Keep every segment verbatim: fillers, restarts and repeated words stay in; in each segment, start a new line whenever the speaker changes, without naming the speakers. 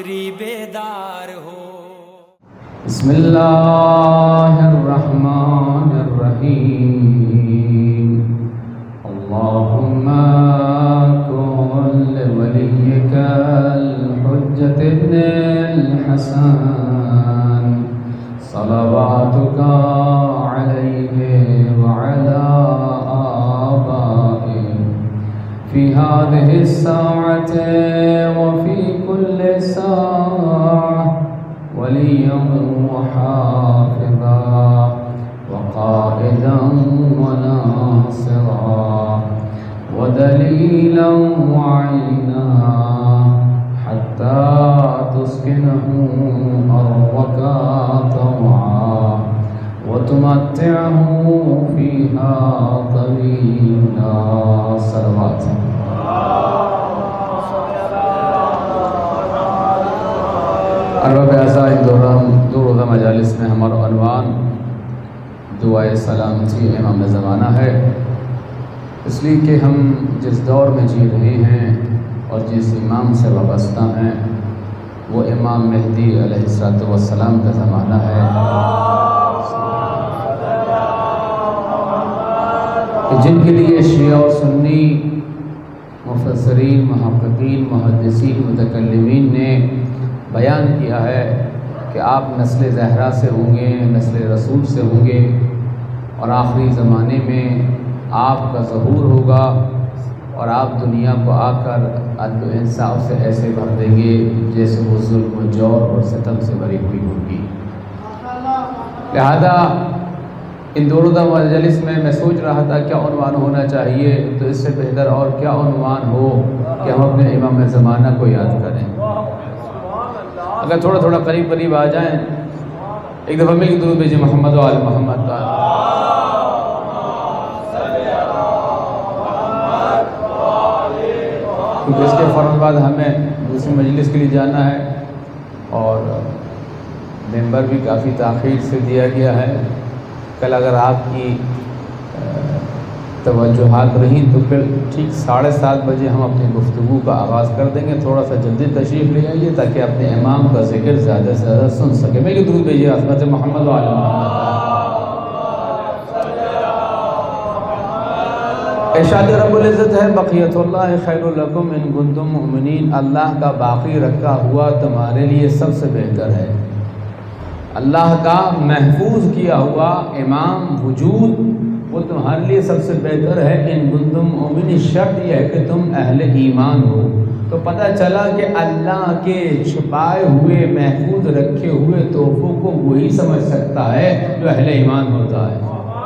حاضری بیدار ہو۔
بسم اللہ الرحمن الرحیم اللہم کن لولیک الحجۃ ابن الحسن صلواتک علیہ وعلی آبائہ فی هذه الساعة وفي كل ساعة وليا وحافظا وقائدا وناصرا ودليلا وعينا حتى تسكنه أرضك طوعا وتمتعه فيها طويلا صلوات۔ ارباب اعزاء دو روزہ مجالس میں ہمارا عنوان دعائے سلامتی امام زمانہ ہے، اس لیے کہ ہم جس دور میں جی رہے ہیں اور جس امام سے وابستہ ہیں وہ امام مہدی علیہ الصلوۃ والسلام کا زمانہ ہے، جن کے لیے شیعہ و سنی مفسرین، محققین، محدثین، متکلمین نے بیان کیا ہے کہ آپ نسل زہرا سے ہوں گے، نسل رسول سے ہوں گے، اور آخری زمانے میں آپ کا ظہور ہوگا اور آپ دنیا کو آ کر عدل و انصاف سے ایسے بھر دیں گے جیسے وہ ظلم و جور اور ستم سے بھری ہوئی ہوگی۔ لہذا ان دو روزہ مجلس میں میں سوچ رہا تھا کیا عنوان ہونا چاہیے، تو اس سے بہتر اور کیا عنوان ہو کہ ہم اپنے امام زمانہ کو یاد کریں۔ اگر تھوڑا تھوڑا قریب قریب آ جائیں، ایک دفعہ مل کے درود بھیجیں محمد و آل محمد کا۔ کیونکہ اس کے فوراً بعد ہمیں دوسری مجلس کے لیے جانا ہے اور ممبر بھی کافی تاخیر سے دیا گیا ہے۔ کل اگر آپ کی توجہات رہیں تو پھر ٹھیک ساڑھے سات بجے ہم اپنی گفتگو کا آغاز کر دیں گے۔ تھوڑا سا جلدی تشریف لے آئیے تاکہ اپنے امام کا ذکر زیادہ سے زیادہ سن سکے۔ میرے درود بھیجیے عظمت محمد و آل محمد۔ ارشاد رب العزت ہے بقیت اللہ خیر لکم ان کنتم مؤمنین، اللہ کا باقی رکھا ہوا تمہارے لیے سب سے بہتر ہے۔ اللہ کا محفوظ کیا ہوا امام وجود وہ تمہارے لیے سب سے بہتر ہے۔ ان کنتم مؤمنین، شرط یہ ہے کہ تم اہل ایمان ہو۔ تو پتہ چلا کہ اللہ کے چھپائے ہوئے محفوظ رکھے ہوئے تحفوں کو وہی سمجھ سکتا ہے جو اہل ایمان ہوتا ہے۔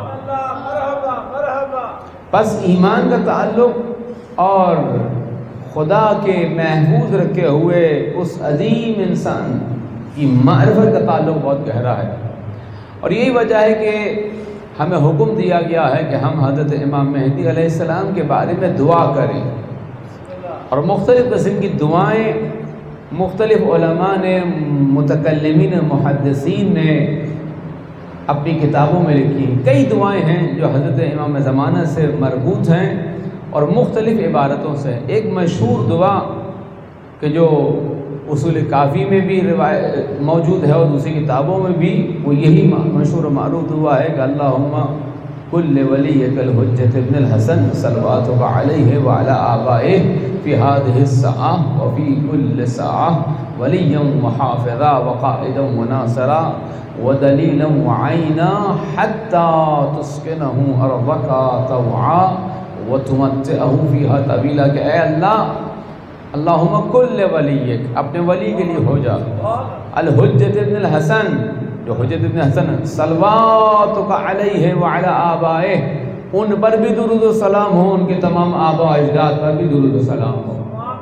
پس ایمان کا تعلق اور خدا کے محفوظ رکھے ہوئے اس عظیم انسان کی معرفت کا تعلق بہت گہرا ہے، اور یہی وجہ ہے کہ ہمیں حکم دیا گیا ہے کہ ہم حضرت امام مہدی علیہ السلام کے بارے میں دعا کریں، اور مختلف قسم کی دعائیں مختلف علماء نے، متکلمین، محدثین نے اپنی کتابوں میں لکھی۔ کئی دعائیں ہیں جو حضرت امام زمانہ سے مربوط ہیں اور مختلف عبارتوں سے۔ ایک مشہور دعا کہ جو اصول کافی میں بھی روایت موجود ہے اور دوسری کتابوں میں بھی، وہ یہی مشہور و معروف دعا ہے کہ اللہم کل ولیک الحجۃ ابن الحسن صلواتک علیہ وعلی آبائہ فی هذه الساعة وفی کل ساعة ولیا وحافظا وقائدا وناصرا ودلیلا وعینا حتی تسکنہ ارضک طوعا وتمتعہ فیہا طویلا، کہ اے اللہ اللہم کل ولیک، اپنے ولی کے لیے ہو جا، الحجۃ ابن الحسن، جو حجت ابن حسن، صلواتک علیہ وعلی آبائہ، ان پر بھی درود و سلام ہو، ان کے تمام آبا و اجداد پر بھی درود و سلام ہو،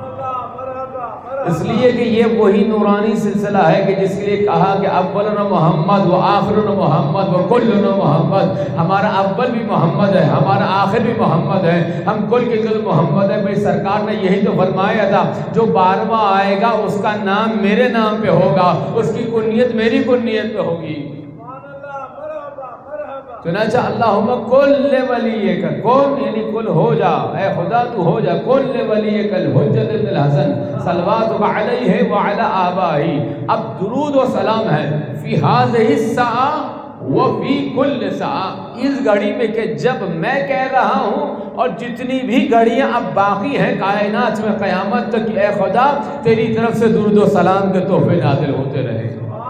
اس لیے کہ یہ وہی نورانی سلسلہ ہے کہ جس کے لیے کہا کہ اولنا محمد و آخرنا محمد و کلنا محمد، ہمارا اول بھی محمد ہے، ہمارا آخر بھی محمد ہے، ہم کل کے کل محمد ہے۔ بھئی سرکار نے یہی تو فرمایا تھا جو بارہواں آئے گا اس کا نام میرے نام پہ ہوگا، اس کی کنیت میری کنیت پہ ہوگی۔ चुनाचा अल्लाहुम्मा कुल्ले वलियका, कौन यानी कुल हो जा, ए खुदा तू हो जा, कुल्ले वलियकल हुज्जत इब्न हसन सलवातु अलैहि व अला आबाही। अब दुरूद व सलाम है फी हाज़िहि सआ व फी कुल्ल सआ, इस घड़ी में कि जब मैं कह रहा हूँ और जितनी भी घड़ियाँ अब बाकी हैं कायनात में क़यामत तक, ए खुदा तेरी तरफ से दुरूद व सलाम के तोहफे नाज़िल होते रहे।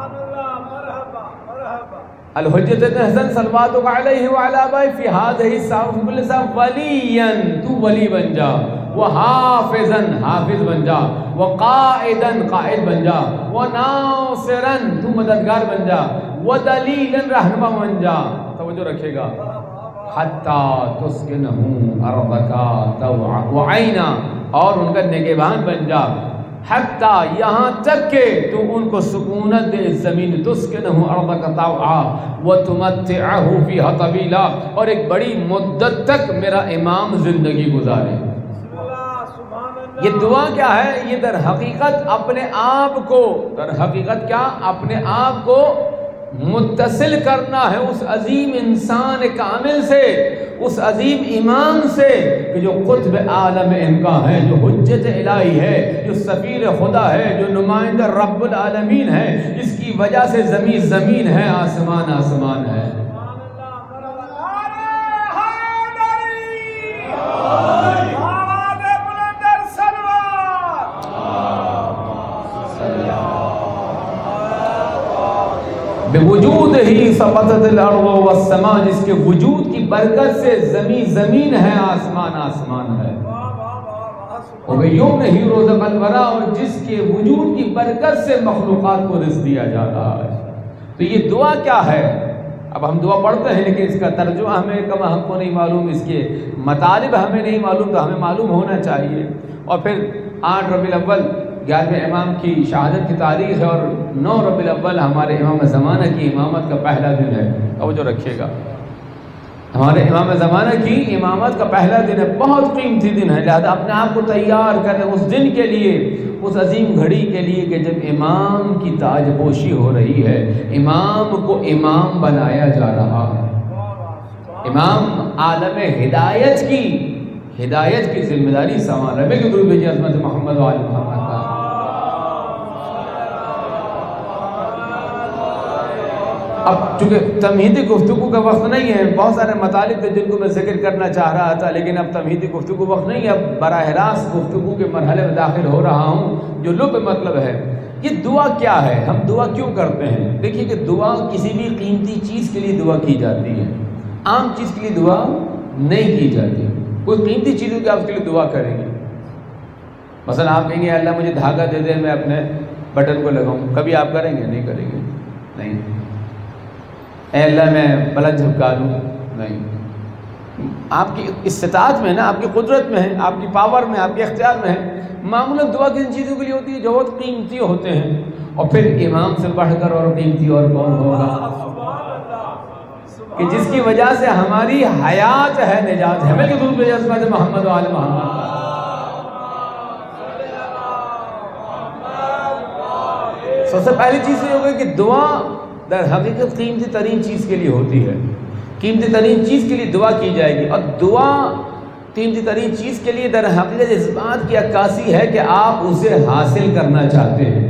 अल-हुज्जत इब्न हसन सलवातु अलैहि व अला आबाही फी हाज़िहि सआ वलियन, तू वली बन जा, वो हाफिजन, हाफिज बन जा, वो काइदन, काइद बन जा, वो नासिरन, तू मददगार बन जा, वो दलीलन, रहनुमा बन जा। तवज्जो रखिएगा। हत्ता तुस्किनहु अर्दका तवआ व ऐना, और उनका निगहबान बन जा, हत्ता यहाँ तक के तू उनको सुकूनत दे ज़मीन, तुस्किनहु अर्दका तवआ व तुमत्तिअहु फीहा तवीला, और एक बड़ी मुद्दत तक मेरा इमाम ज़िंदगी गुजारे। ये दुआ क्या है? ये दर हकीकत अपने आप को, दर हकीकत क्या, अपने आप को मुत्तसिल करना है उस अजीम इंसान कामिल से, उस अजीम इमाम से कि जो कुतुब आलम इनका है, जो हुज्जत इलाही है, जो सफीर खुदा है, जो नुमाइंदा रब्बुल आलमीन है, जिसकी वजह से ज़मीन ज़मीन है, आसमान आसमान है। बेवजूद ही सबतल अर्ज़ वस्समा, जिसके वजूद की बरकत से ज़मीन ज़मीन है, आसमान आसमान है। और यूं नहीं रोज़क़ल वरा, और जिसके वजूद की बरकत से मखलूक़ात को रिज़्क़ दिया जा रहा है। तो ये दुआ क्या है? अब हम दुआ पढ़ते हैं लेकिन इसका तर्जुमा हमें कम हमको नहीं मालूम, इसके मतालिब हमें नहीं मालूम, तो हमें मालूम होना चाहिए। और फिर आठ रबीउल अव्वल ग्यारहवें इमाम की शहादत की तारीख़ है, और नौ रबीउल अव्वल हमारे इमाम ज़माना की इमामत का पहला दिन है। अब जो रखिएगा, हमारे इमाम ज़माना की इमामत का पहला दिन है, बहुत कीमती दिन है। लिहाजा अपने आप को तैयार करें उस दिन के लिए, उस अजीम घड़ी के लिए कि जब इमाम की ताजपोशी हो रही है, इमाम को इमाम बनाया जा रहा है। इमाम आलम हिदायत की हिदायत की जिम्मेदारी संभाल रहे हैं। दुरूद भेजिए अज़मत मोहम्मद व आले मोहम्मद का। अब चूँकि तमहीदी गुफ्तगू का वक्त नहीं है, बहुत सारे मतालिब थे जिनको मैं जिक्र करना चाह रहा था, लेकिन अब तमहीदी गुफ्तगू वक्त नहीं है। अब बराह रास्त गुफ्तगू के मरहले में दाखिल हो रहा हूँ, जो लुब मतलब है। ये दुआ क्या है? हम दुआ क्यों करते हैं? देखिए कि दुआ किसी भी कीमती चीज़ के लिए दुआ की जाती है, आम चीज़ के लिए दुआ नहीं की जाती। कोई कीमती चीज़ों की आप उसके लिए दुआ करेंगे, मसलन आप कहेंगे अल्लाह मुझे धागा दे दे, मैं अपने बटन को लगाऊं, कभी आप करेंगे? नहीं करेंगे। नहीं। ए अल्लाह मैं पलक झपका लूँ, नहीं। आपकी इस्तिताअत में है ना, आपकी कुदरत में है, आपकी पावर में, आपके इख्तियार में है। मामूलन दुआ किन चीज़ों के लिए होती है जो बहुत कीमती होते हैं। और फिर इमाम से बढ़कर और कीमती और कौन होगा कि जिसकी वजह से हमारी हयात है, निजात है। मैं दुरूद भेजिए अज़मत मोहम्मद व आले मोहम्मद। सबसे पहली चीज़ ये होगी कि दुआ दर हकीकत कीमती तरीन चीज़ के लिए होती है, कीमती तरीन चीज़ के लिए दुआ की जाएगी। और दुआ कीमती तरीन चीज़ के लिए दर हकीकत इस बात की अक्कासी है कि आप उसे हासिल करना चाहते हैं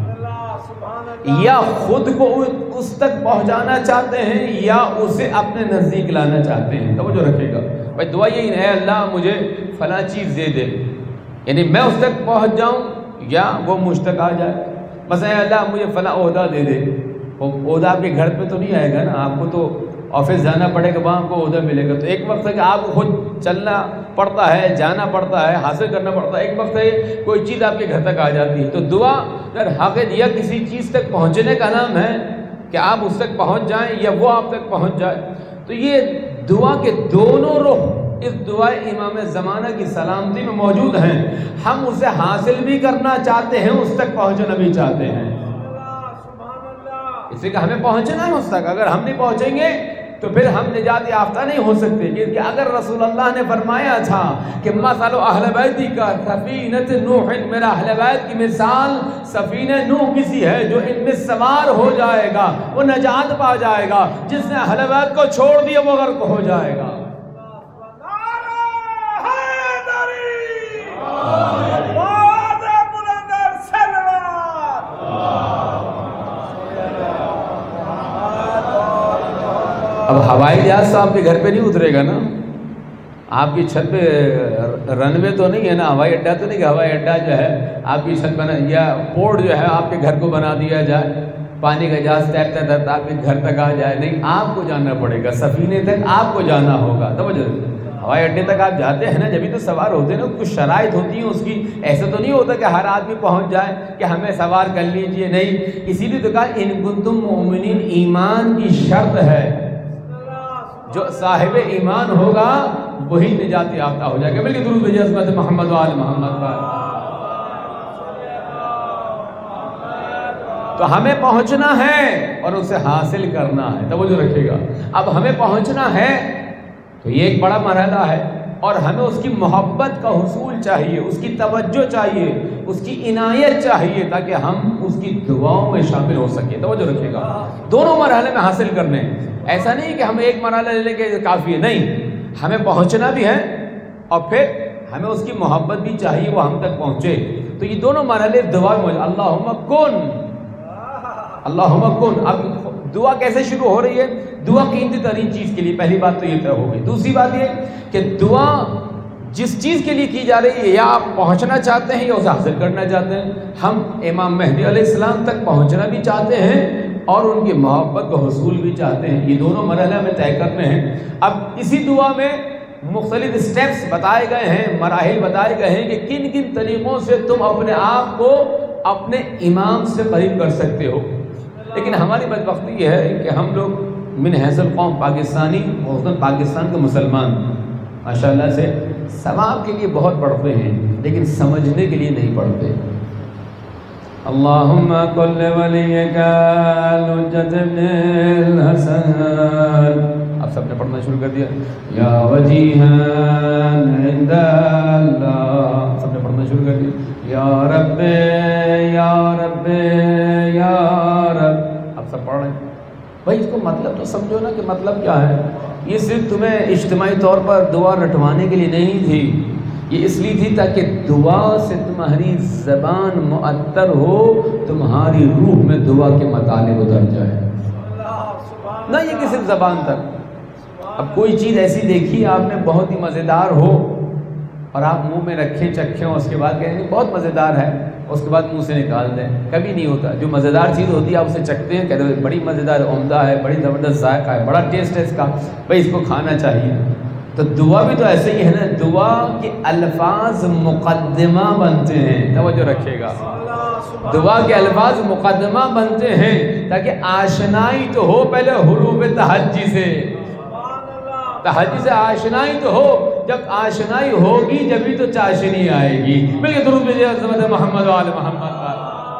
या खुद को उस तक पहुंचाना चाहते हैं या उसे अपने नज़दीक लाना चाहते हैं। तो जो रखेगा भाई दुआ यही है, अल्लाह मुझे फ़लाँ चीज़ दे दे, यानी मैं उस तक पहुंच जाऊं या वो मुझ तक आ जाए। बस अल्लाह मुझे फ़लाँ ओहदा दे दे। वो ओहदा आपके घर पे तो नहीं आएगा ना, आपको तो ऑफिस जाना पड़ेगा, वहाँ आपको ओहदा मिलेगा। तो एक वक्त है कि आपको खुद चलना पड़ता है, जाना पड़ता है, हासिल करना पड़ता है। एक वक्त है कोई चीज़ आपके घर तक आ जाती है। तो दुआ दर हक़ या किसी चीज़ तक पहुँचने का नाम है कि आप उस तक पहुँच जाएं या वो आप तक पहुँच जाए। तो ये दुआ के दोनों रुख इस दुआ इमाम ज़माना की सलामती में मौजूद हैं। हम उसे हासिल भी करना चाहते हैं, उस तक पहुँचना भी चाहते हैं। इसलिए कि हमें पहुँचना है उस तक। अगर हम नहीं पहुँचेंगे تو پھر ہم نجات یافتہ نہیں ہو سکتے، کیونکہ اگر رسول اللہ نے فرمایا تھا کہ مثل اہل بیتی کا سفینۃ نوح، میرا اہل بیت کی مثال سفینہ نوح کسی ہے جو ان میں سوار ہو جائے گا وہ نجات پا جائے گا، جس نے اہل بیت کو چھوڑ دیا وہ غرق ہو جائے گا۔ اب ہوائی جہاز تو آپ کے گھر پہ نہیں اترے گا نا، آپ کی چھت پہ رن وے تو نہیں ہے نا، ہوائی اڈا تو نہیں کہ ہوائی اڈا جو ہے آپ کی چھت بنا یا پورٹ جو ہے آپ کے گھر کو بنا دیا جائے، پانی کا جہاز تیرتا تیرتا آپ کے گھر تک آ جائے، نہیں، آپ کو جانا پڑے گا، سفینے تک آپ کو جانا ہوگا۔ توجہ، ہوائی اڈے تک آپ جاتے ہیں نا، جبھی تو سوار ہوتے ہیں نا، کچھ شرائط ہوتی ہیں اس کی، ایسا تو نہیں ہوتا کہ ہر آدمی پہنچ جائے کہ ہمیں سوار کر لیجئے، نہیں، اسی لیے تو کہا ان کنتم مؤمنین، ایمان کی شرط ہے، جو صاحب ایمان ہوگا وہی نجات یافتہ ہو جائے گا۔ بلکہ درود بھیجیے عظمت محمد و آل محمد پر۔ تو ہمیں پہنچنا ہے اور اسے حاصل کرنا ہے، توجہ رکھیے گا۔ اب ہمیں پہنچنا ہے تو یہ ایک بڑا مرحلہ ہے، اور ہمیں اس کی محبت کا حصول چاہیے، اس کی توجہ چاہیے، اس کی عنایت چاہیے، تاکہ ہم اس کی دعاؤں میں شامل ہو سکیں۔ توجہ رکھیے گا، دونوں مرحلے میں حاصل کرنے ہیں، ایسا نہیں کہ ہم ایک مرحلہ لے لیں کہ کافی ہے، نہیں، ہمیں پہنچنا بھی ہے اور پھر ہمیں اس کی محبت بھی چاہیے وہ ہم تک پہنچے۔ تو یہ دونوں مرحلے دعا میں، اللہم کن، اللہم کن۔ اب دعا کیسے شروع ہو رہی ہے؟ دعا قیمتی ترین چیز کے لیے، پہلی بات تو یہ طے ہو گئی۔ دوسری بات یہ کہ دعا جس چیز کے لیے کی جا رہی ہے، یا آپ پہنچنا چاہتے ہیں یا اسے حاصل کرنا چاہتے ہیں۔ ہم امام مہدی علیہ السلام تک پہنچنا بھی چاہتے ہیں اور ان کی محبت کا حصول بھی چاہتے ہیں، یہ دونوں مرحلے میں طے کرنے ہیں۔ اب اسی دعا میں مختلف سٹیپس بتائے گئے ہیں، مراحل بتائے گئے ہیں کہ کن کن طریقوں سے تم اپنے آپ کو اپنے امام سے قریب کر سکتے ہو۔ لیکن ہماری بدبختی یہ ہے کہ ہم لوگ من حیث القوم پاکستانی، خصوصاً پاکستان کے مسلمان ماشاءاللہ سے ثواب کے لیے بہت پڑھتے ہیں لیکن سمجھنے کے لیے نہیں پڑھتے۔ اللہم کل ولیک الحجۃ ابن الحسن، اب سب نے پڑھنا شروع کر دیا، یا وجیہا عند اللہ، سب نے پڑھنا شروع کر دیا، یا رب یا رب یا رب، اب سب پڑھ رہے ہیں۔ بھائی اس کو مطلب تو سمجھو نا کہ مطلب کیا ہے۔ یہ صرف تمہیں اجتماعی طور پر دعا رٹوانے کے لیے نہیں تھی، یہ اس لیے تھی تاکہ دعا سے تمہاری زبان معطر ہو، تمہاری روح میں دعا کے مطالب اتر جائے، نہ یہ کہ صرف زبان تک۔ اب کوئی چیز ایسی دیکھی آپ نے بہت ہی مزیدار ہو اور آپ منہ میں رکھیں چکھیں، اس کے بعد کہیں گے بہت مزیدار ہے، اس کے بعد منہ سے نکال دیں، کبھی نہیں ہوتا۔ جو مزیدار چیز ہوتی ہے آپ اسے چکھتے ہیں، کہتے ہیں بڑی مزیدار، عمدہ ہے، بڑی زبردست ذائقہ ہے، بڑا ٹیسٹ ہے اس کا، بھائی اس کو کھانا چاہیے۔ تو دعا بھی تو ایسے ہی ہے نا، دعا کے الفاظ مقدمہ بنتے ہیں، توجہ رکھیے گا، دعا کے الفاظ مقدمہ بنتے ہیں تاکہ آشنائی تو ہو پہلے حروف تہجی سے، تہجی سے آشنائی تو ہو، جب آشنائی ہوگی جبھی تو چاشنی آئے گی۔ مل کے درود بھیجیے عظمت محمد و آل محمد پر۔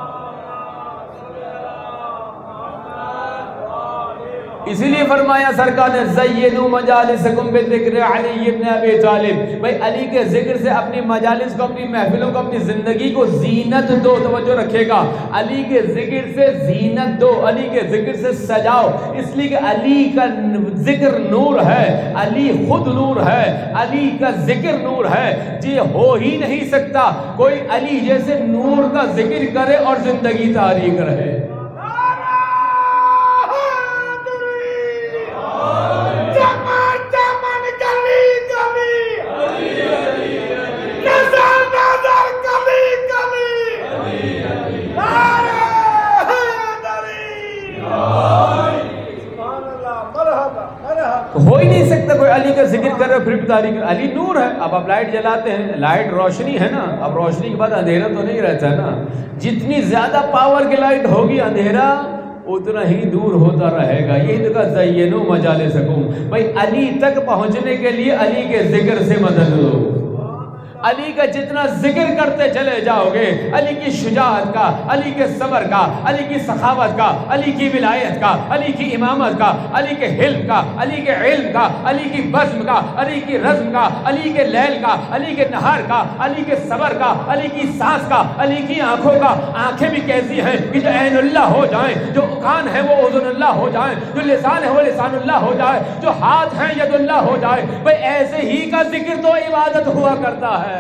اسی لیے فرمایا سرکار نے زینوا مجالسکم بذکر علی بن ابی طالب، بھائی علی کے ذکر سے اپنی مجالس کو، اپنی محفلوں کو، اپنی زندگی کو زینت دو، توجہ رکھے گا، علی کے ذکر سے زینت دو، علی کے ذکر سے سجاؤ، اس لیے کہ علی کا ذکر نور ہے، علی خود نور ہے، علی کا ذکر نور ہے، یہ ہو ہی نہیں سکتا کوئی علی جیسے نور کا ذکر کرے اور زندگی تاریک رہے۔ ہو ہی نہیں سکتا کوئی علی کا ذکر کر رہے پھر بھی تاریک، علی نور ہے۔ اب آپ لائٹ جلاتے ہیں، لائٹ روشنی ہے نا، اب روشنی کے بعد اندھیرا تو نہیں رہتا نا، جتنی زیادہ پاور کی لائٹ ہوگی اندھیرا اتنا ہی دور ہوتا رہے گا۔ یہی تو کہا زینوا مجالسکم، بھائی علی تک پہنچنے کے لیے علی کے ذکر سے مدد لو، علی کا جتنا ذکر کرتے چلے جاؤ گے، علی کی شجاعت کا، علی کے صبر کا، علی کی سخاوت کا، علی کی ولایت کا، علی کی امامت کا، علی کے حلم کا، علی کے علم کا، علی کی بزم کا، علی کی رزم کا، علی کے لیل کا، علی کے نہار کا، علی کے صبر کا، علی کی سانس کا، علی کی آنکھوں کا۔ آنکھیں بھی کیسی ہیں کہ جو عین اللہ ہو جائیں، جو کان ہے وہ اذن اللہ ہو جائیں، جو لسان ہے وہ لسان اللہ ہو جائے، جو ہاتھ ہیں ید اللہ ہو جائے۔ بھئی ایسے ہی کا ذکر تو عبادت ہوا کرتا ہے۔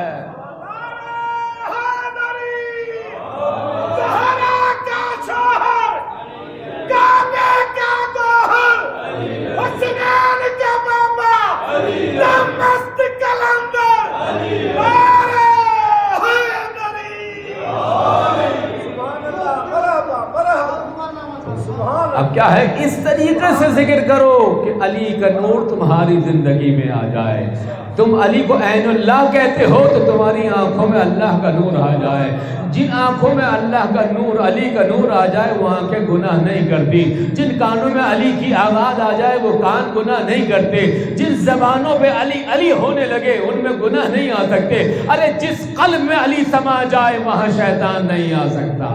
اب کیا ہے، اس طریقے سے ذکر کرو کہ علی کا نور تمہاری زندگی میں آ جائے۔ تم علی کو عین اللہ کہتے ہو تو تمہاری آنکھوں میں اللہ کا نور آ جائے۔ جن آنکھوں میں اللہ کا نور، علی کا نور آ جائے، وہ آنکھیں گناہ نہیں کرتی۔ جن کانوں میں علی کی آواز آ جائے، وہ کان گناہ نہیں کرتے۔ جن زبانوں پہ علی علی ہونے لگے، ان میں گناہ نہیں آ سکتے۔ ارے جس قلب میں علی سما جائے، وہاں شیطان نہیں آ سکتا۔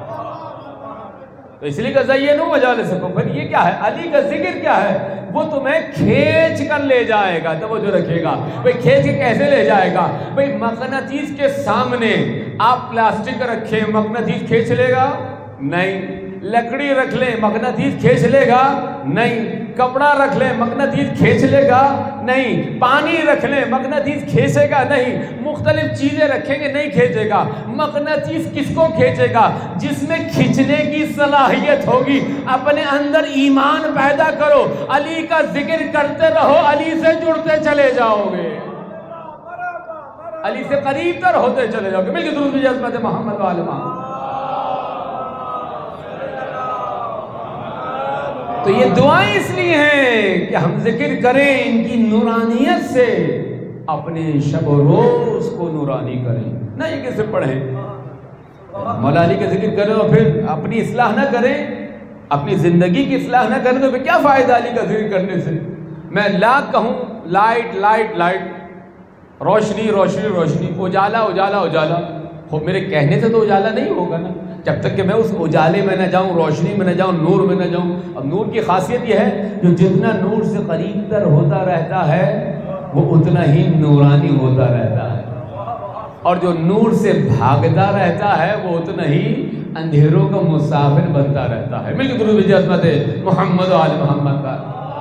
تو اس لیے کہ زینو مجالسکم، پھر یہ کیا ہے، علی کا ذکر کیا ہے، وہ تمہیں کھینچ کر لے جائے گا۔ توجہ رکھے گا بھئی، کھینچ کے کیسے لے جائے گا؟ بھئی مقناطیس کے سامنے آپ پلاسٹک رکھیں، مقناطیس کھینچ لے گا؟ نہیں۔ لکڑی رکھ لیں، مقناطیس کھینچ لے گا؟ نہیں۔ کپڑا رکھ لیں، مقناطیس کھینچ لے گا؟ نہیں۔ پانی رکھ لیں، مقناطیس کھینچے گا؟ نہیں۔ مختلف چیزیں رکھیں گے، نہیں کھینچے گا۔ مقناطیس کس کو کھینچے گا؟ جس میں کھینچنے کی صلاحیت ہوگی۔ اپنے اندر ایمان پیدا کرو، علی کا ذکر کرتے رہو، علی سے جڑتے چلے جاؤ گے، علی سے قریب تر ہوتے چلے جاؤ گے۔ مل کے درود بھیجئے عظمت محمد و آل محمد۔ تو یہ دعائیں اس لیے ہیں کہ ہم ذکر کریں، ان کی نورانیت سے اپنے شب و روز کو نورانی کریں، نہ یہ کیسے پڑھیں مولا علی کا ذکر کریں اور پھر اپنی اصلاح نہ کریں، اپنی زندگی کی اصلاح نہ کریں، تو پھر کیا فائدہ علی کا ذکر کرنے سے؟ میں لاکھ کہوں لائٹ لائٹ لائٹ، روشنی روشنی روشنی، اجالا اجالا اجالا، خب میرے کہنے سے تو اجالا نہیں ہوگا نا، جب تک کہ میں اس اجالے میں نہ جاؤں، روشنی میں نہ جاؤں، نور میں نہ جاؤں۔ اب نور کی خاصیت یہ ہے، جو جتنا نور سے قریب تر ہوتا رہتا ہے وہ اتنا ہی نورانی ہوتا رہتا ہے، اور جو نور سے بھاگتا رہتا ہے وہ اتنا ہی اندھیروں کا مسافر بنتا رہتا ہے۔ مل کے درود بھیجئے عظمت محمد و آل محمد کا۔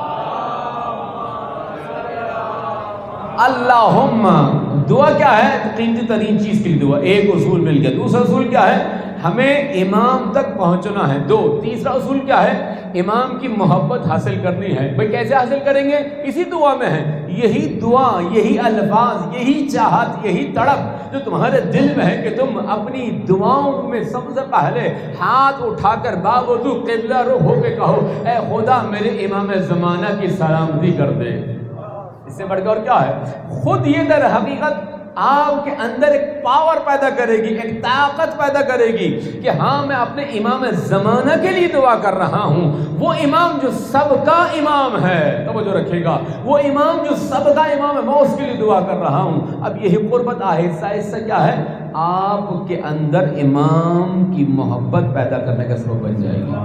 اللہم، دعا کیا ہے؟ قیمتی ترین چیز کی دعا، ایک اصول مل گیا۔ دوسرا اصول کیا ہے؟ ہمیں امام تک پہنچنا ہے، دو۔ تیسرا اصول کیا ہے؟ امام کی محبت حاصل کرنی ہے۔ بھئی کیسے حاصل کریں گے؟ اسی دعا میں ہے۔ یہی دعا، یہی الفاظ، یہی چاہت، یہی تڑپ جو تمہارے دل میں ہے کہ تم اپنی دعاؤں میں سب سے پہلے ہاتھ اٹھا کر باوضو قبلہ رخ ہو کے کہو، اے خدا میرے امام زمانہ کی سلامتی کر دے۔ اس سے بڑھ کر کیا ہے؟ خود یہ در حقیقت آپ کے اندر ایک پاور پیدا کرے گی، ایک طاقت پیدا کرے گی کہ ہاں میں اپنے امام زمانہ کے لیے دعا کر رہا ہوں، وہ امام جو سب کا امام ہے، توجہ رکھے گا، وہ امام جو سب کا امام ہے، میں اس کے لیے دعا کر رہا ہوں۔ اب یہی قربت آہستہ آہستہ کیا ہے؟ آپ کے اندر امام کی محبت پیدا کرنے کا سبب بن جائے گی۔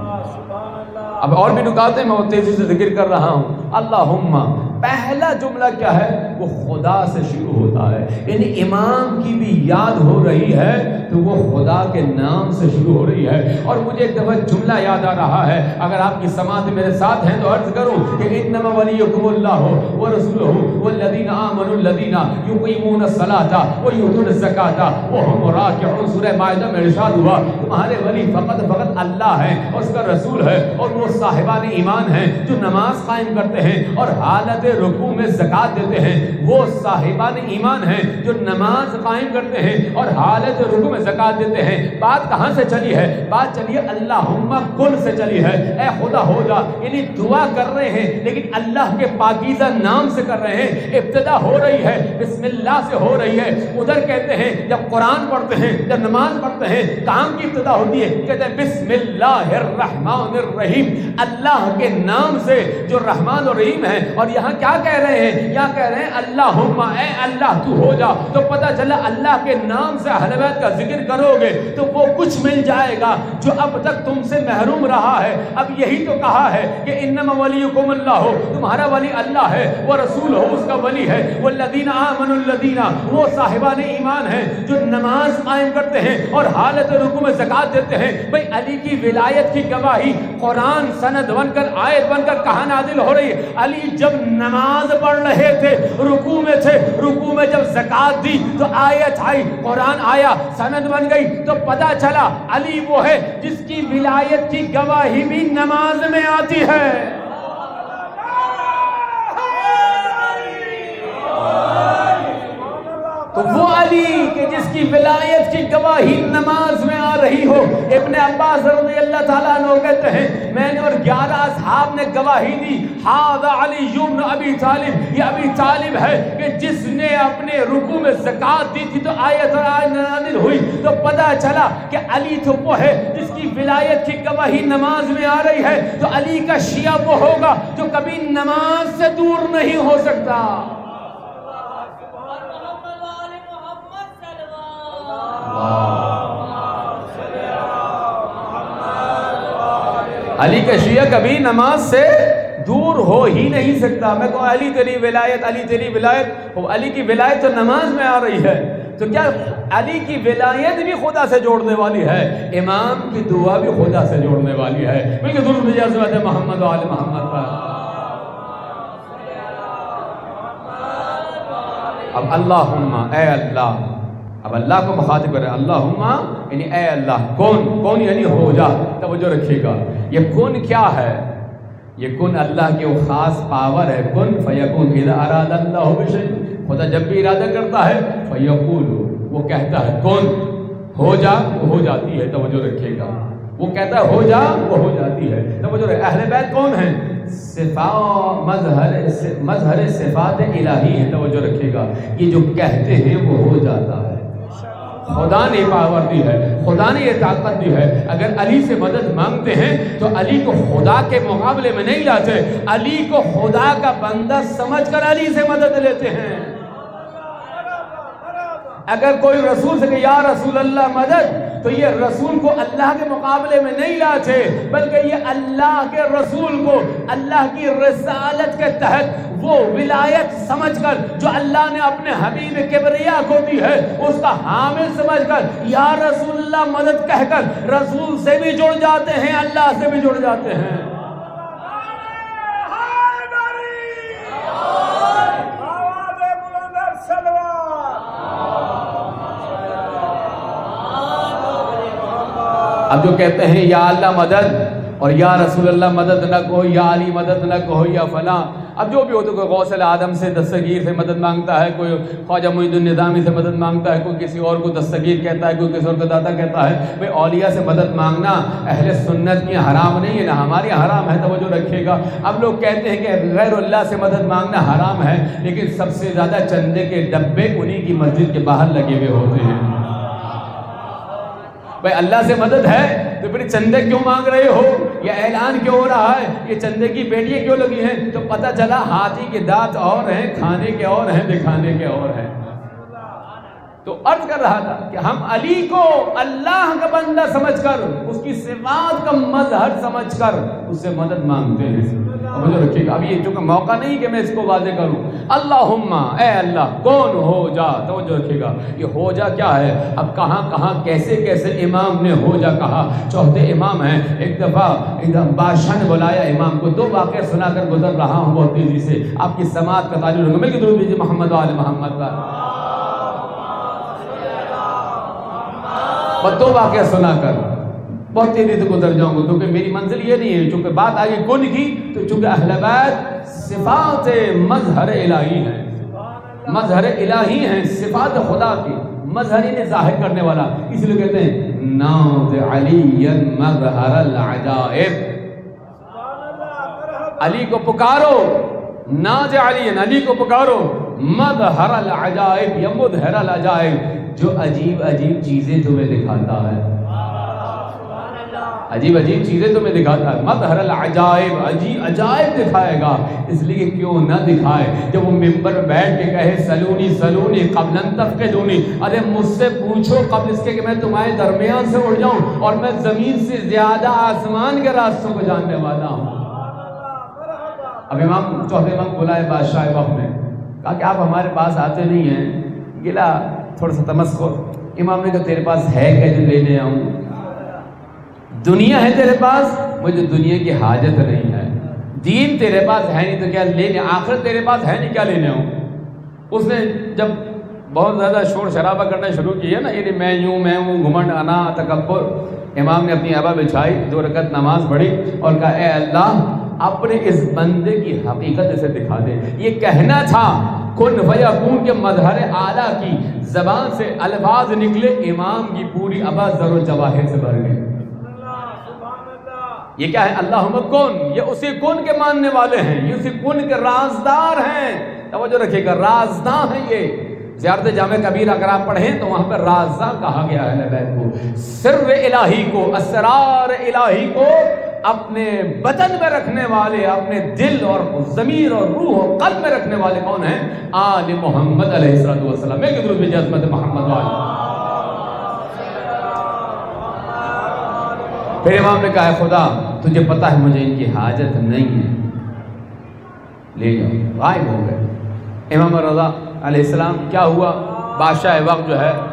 اب اور بھی نکات ہیں، میں وہ تیزی سے ذکر کر رہا ہوں۔ اللہم، پہلا جملہ کیا ہے؟ وہ خدا سے شروع ہوتا ہے، یعنی امام کی بھی یاد ہو رہی ہے تو وہ خدا کے نام سے شروع ہو رہی ہے۔ اور مجھے ایک دفعہ جملہ یاد آ رہا ہے، اگر آپ کی سماعت میرے ساتھ ہیں تو عرض کروں کہ انما ولیکم اللہ ورسولہ والذین آمنوا الذین یقیمون الصلاۃ ویؤتون الزکاۃ وهم راکعون۔ سورہ مائدہ میں ارشاد ہوا تمہارے ولی فقط فقط اللہ ہے اور اس کا رسول ہے، اور وہ صاحبان ایمان ہیں جو نماز قائم کرتے ہیں اور حالت رکوع میں زکوٰۃ دیتے ہیں۔ وہ صاحبان ایمان ہیں جو نماز قائم کرتے ہیں اور حالت رکوع میں زکوٰۃ دیتے ہیں۔ بات کہاں سے چلی ہے؟ بات چلی ہے اللہم کل سے چلی ہے، اے خدا ہو جا، یعنی دعا کر رہے ہیں لیکن اللہ کے پاکیزہ نام سے کر رہے ہیں۔ ابتدا ہو رہی ہے بسم اللہ سے ہو رہی ہے۔ ادھر کہتے ہیں جب قرآن پڑھتے ہیں، جب نماز پڑھتے ہیں، کام کی ابتدا ہوتی ہے، کہتے ہیں بسم اللہ الرحمن الرحیم، اللہ کے نام سے جو رحمان اور رحیم ہے۔ اور یہاں کیا کہہ رہے ہیں؟ یا کہہ رہے ہیں اللہم اے اللہ تو ہو جا. تو پتہ چلا اللہ کے نام سے اہل بیت کا ذکر کرو گے تو وہ کچھ مل جائے گا جو اب تک تم سے محروم رہا ہے. اب یہی تو کہا ہے کہ انما ولیکم اللہ، تمہارا ولی اللہ ہے، وہ رسول ہو اس کا ولی ہے، والذین آمنوا الذین، وہ صاحبان ایمان ہیں جو نماز قائم کرتے ہیں اور حالت رکوع میں زکوٰۃ دیتے ہیں. بھئی علی کی ولایت کی گواہی قرآن سند بن کر آیت بن کر کہاں نازل ہو رہی ہے؟ علی جب نماز پڑھ رہے تھے، رکوع میں تھے، رکوع میں جب زکوٰۃ دی تو آیت آئی، قرآن آیا، سند بن گئی. تو پتہ چلا علی وہ ہے جس کی ولایت کی گواہی بھی نماز میں آتی ہے. تو وہ علی کہ جس کی ولایت کی گواہی نماز میں آ رہی ہو. ابن عباس رضی اللہ تعالیٰ عنہ کہتے ہیں میں نے اور گیارہ اصحاب نے گواہی دی، ھذا علی بن ابی طالب، یہ ابی طالب ہے کہ جس نے اپنے رکوع میں زکوٰۃ دی تھی تو آیت نازل ہوئی. تو پتہ چلا کہ علی تو وہ ہے جس کی ولایت کی گواہی نماز میں آ رہی ہے. تو علی کا شیعہ وہ ہوگا جو کبھی نماز سے دور نہیں ہو سکتا. علی کا شیعہ کبھی نماز سے دور ہو ہی نہیں سکتا. میں کہوں علی تیری ولایت، علی تیری ولایت، وہ علی کی ولایت تو نماز میں آ رہی ہے. تو کیا علی کی ولایت بھی خدا سے جوڑنے والی ہے، امام کی دعا بھی خدا سے جوڑنے والی ہے. بلکہ درود بھیجا حضرت محمد و آل محمد پر. اب اللہم اے اللہ، اب اللہ کو مخاطب کرے اللہم یعنی اے اللہ. کون کون یعنی ہو جا. توجہ رکھیے گا یہ کن کیا ہے؟ یہ کن اللہ کی وہ خاص پاور ہے. کن فیکون، اذا اراد اللہ بشیء، خدا جب بھی ارادہ کرتا ہے فیقول، وہ کہتا ہے کن ہو جا، وہ ہو جاتی ہے. توجہ رکھیے گا وہ کہتا ہے ہو جا، وہ ہو جاتی ہے. توجہ رکھیے. اہل بیت کون ہیں؟ صفات مظہر مظہر صفات الہی ہے. توجہ رکھیے گا یہ جو کہتے ہیں وہ ہو جاتا ہے. خدا نے پاور دی ہے، خدا نے یہ طاقت دی ہے. اگر علی سے مدد مانگتے ہیں تو علی کو خدا کے مقابلے میں نہیں لاتے، علی کو خدا کا بندہ سمجھ کر علی سے مدد لیتے ہیں. اگر کوئی رسول سے کہ یا رسول اللہ مدد، تو یہ رسول کو اللہ کے مقابلے میں نہیں لاتے، بلکہ یہ اللہ کے رسول کو اللہ کی رسالت کے تحت وہ ولایت سمجھ کر جو اللہ نے اپنے حبیب کبریا کو دی ہے اس کا حامل سمجھ کر یا رسول اللہ مدد کہہ کر رسول سے بھی جڑ جاتے ہیں، اللہ سے بھی جڑ جاتے ہیں. اب جو کہتے ہیں یا اللہ مدد اور یا رسول اللہ مدد نہ کہو، یا علی مدد نہ کہو، یا فلاں. اب جو بھی ہو تو کوئی غوث اعظم سے دستگیر سے مدد مانگتا ہے، کوئی خواجہ معین النظامی سے مدد مانگتا ہے، کوئی کسی اور کو دستگیر کہتا ہے، کوئی کسی اور کو داتا کہتا ہے. بھئی اولیاء سے مدد مانگنا اہل سنت کی حرام نہیں ہے، نہ ہماری حرام ہے. توجہ رکھیے گا. اب لوگ کہتے ہیں کہ غیر اللہ سے مدد مانگنا حرام ہے، لیکن سب سے زیادہ چندے کے ڈبے انہی کی مسجد کے باہر لگے ہوئے ہوتے ہیں. بھئی اللہ سے مدد ہے تو پھر چندے کیوں مانگ رہے ہو؟ یہ اعلان کیوں ہو رہا ہے؟ یہ چندے کی پیٹیاں کیوں لگی ہیں؟ تو پتہ چلا ہاتھی کے دانت اور ہیں، کھانے کے اور ہیں، دکھانے کے اور ہیں. تو عرض کر رہا تھا کہ ہم علی کو اللہ کا بندہ سمجھ کر، اس کی صفات کا مظہر سمجھ کر اس سے مدد مانگتے ہیں. توجہ رکھیے گا. اب یہ چونکہ موقع نہیں کہ میں اس کو واضح کروں. اللہم اے اللہ کون ہو جا. توجہ رکھیے گا یہ ہو جا کیا ہے؟ اب کہاں کہاں کیسے کیسے امام نے ہو جا کہا. چوتھے امام ہیں. ایک دفعہ ایک دم بادشاہ نے بلایا امام کو. دو واقعہ سنا کر گزر رہا ہوں بہت تیزی سے، آپ کی سماعت کا تعلق رکھیں. مل کے درود بھیجیے محمد و آل محمد کا. بس دو واقعہ سنا کر بہت تیزی سے گزر جاؤں گا کیونکہ میری منزل یہ نہیں ہے. چونکہ بات آگے کن کی تو چونکہ اہل بیت صفات مظہر الہی ہیں، مظہر الہی ہیں، صفات خدا کی مظہر انہیں ظاہر کرنے والا. اس لیے کہتے ہیں ناز علی مظہر العجائب. علی کو پکارو، ناز علی علی کو پکارو، مظہر العجائب یا مظہر العجائب جو عجیب عجیب چیزیں تمہیں دکھاتا ہے. عجیب عجیب چیزیں تمہیں دکھاتا ہے. مظہر العجائب، عجیب عجائب دکھائے گا. اس لیے کیوں نہ دکھائے. جب وہ ممبر پر بیٹھ کے کہے سلونی سلونی قبل ان تفقدونی، ارے مجھ سے پوچھو قبل اس کے کہ میں تمہارے درمیان سے اڑ جاؤں، اور میں زمین سے زیادہ آسمان کے راستوں کو جاننے والا ہوں. اب امام چوتھے وقت بلائے بادشاہ وقت میں، کہا کہ آپ ہمارے پاس آتے نہیں ہیں، گلا تھوڑا سا تمسخر. امام نے کہا تیرے پاس ہے کہ جو لینے آؤں؟ دنیا ہے تیرے پاس، مجھے دنیا کی حاجت نہیں ہے. دین تیرے پاس ہے نہیں تو کیا لینے، آخرت تیرے پاس ہے نہیں کیا لینے آؤں؟ اس نے جب بہت زیادہ شور شرابہ کرنا شروع کیا نا، یعنی میں یوں میں ہوں، گھمنڈ انا تکبر، امام نے اپنی ابا بچھائی، دو رکعت نماز پڑھی اور کہا اے اللہ اپنے اس بندے کی حقیقت اسے دکھا دے. یہ کہنا تھا کن فیکون کے مظہر اعلیٰ کی زبان سے الفاظ نکلے، امام کی پوری ابا زر و جواہر سے بھر گئی. یہ کیا ہے؟ اللہم کن، یہ اسی کن کے ماننے والے ہیں، یہ اسی کن کے رازدار ہیں. توجہ رکھیے گا، رازدار ہیں. یہ زیارت جامع کبیر اگر آپ پڑھیں تو وہاں پر رازدار کہا گیا ہے بیت کو. سر الہی کو، اسرار الہی کو اپنے بدن میں رکھنے والے، اپنے دل اور ضمیر اور روح اور قلب میں رکھنے والے کون ہیں؟ آل محمد علیہ الصلوۃ والسلام. میں کہ درود بھیجے عظمت محمد والے. پھر امام نے کہا ہے خدا تجھے پتہ ہے مجھے ان کی حاجت نہیں ہے، لے جاؤ. غائب ہو گئے. امام رضا علیہ السلام کیا ہوا؟ بادشاہ وقت جو ہے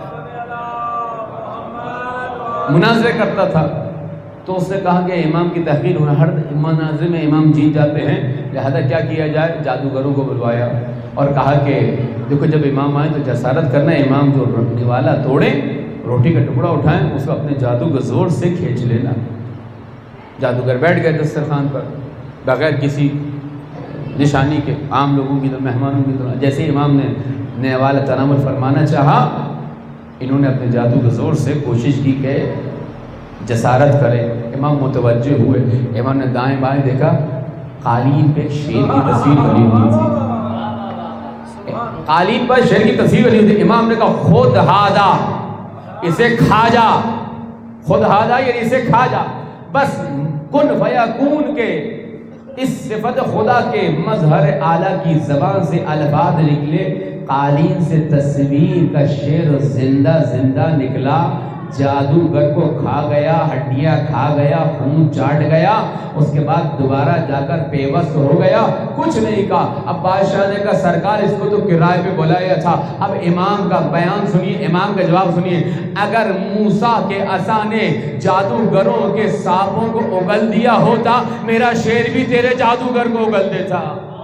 مناظرے کرتا تھا، تو اس نے کہا کہ امام کی تحقیر ہونا، ہر مناظرے میں امام جیت جاتے ہیں، لہذا کیا کیا جائے؟ جادوگروں کو بلوایا اور کہا کہ دیکھو جب امام آئے تو جسارت کرنا، امام جو نوالا توڑیں، روٹی کا ٹکڑا اٹھائیں، اس کو اپنے جادو کے زور سے کھینچ لینا. جادوگر بیٹھ گئے دسترخوان پر بغیر کسی نشانی کے، عام لوگوں کی طرح، مہمانوں کی طرح. جیسے امام نے نوالا تناول فرمانا چاہا، انہوں نے اپنے جادو کے زور سے کوشش کی کہ جسارت کرے. امام متوجہ ہوئے، امام نے دائیں بائیں دیکھا، قالین پہ شیر کی تصویر بنی ہوئی تھی. قالین پر شیر کی تصویر بنی ہوئی تھی. امام نے کہا خود ہادا، اسے کھا جا. خود ہادا یعنی اسے کھا جا. بس کن فیکون کے اس صفت خدا کے مظہر اعلیٰ کی زبان سے الفاظ نکلے، قالین سے تصویر کا شیر زندہ زندہ نکلا. جادوگر کو کھا گیا، ہڈیاں کھا گیا، خون چاٹ گیا. اس کے بعد دوبارہ جا کر پیوست ہو گیا، کچھ نہیں کہا. اب بادشاہ نے کہا سرکار اس کو تو کرائے پہ بلایا تھا. اب امام کا بیان سنیے، امام کا جواب سنیے. اگر موسیٰ کے عصا نے جادوگروں کے سانپوں کو اگل دیا ہوتا، میرا شیر بھی تیرے جادوگر کو اگل دیتا.